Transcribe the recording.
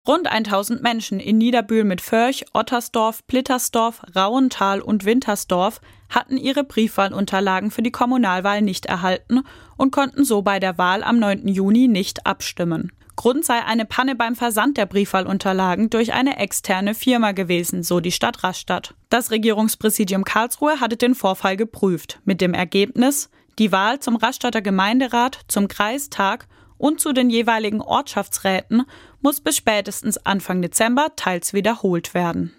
Rund 1000 Menschen in Niederbühl mit Vörch, Ottersdorf, Plittersdorf, Rauental und Wintersdorf hatten ihre Briefwahlunterlagen für die Kommunalwahl nicht erhalten und konnten so bei der Wahl am 9. Juni nicht abstimmen. Grund sei eine Panne beim Versand der Briefwahlunterlagen durch eine externe Firma gewesen, so die Stadt Rastatt. Das Regierungspräsidium Karlsruhe hatte den Vorfall geprüft, mit dem Ergebnis: Die Wahl zum Rastatter Gemeinderat, zum Kreistag und zu den jeweiligen Ortschaftsräten muss bis spätestens Anfang Dezember teils wiederholt werden.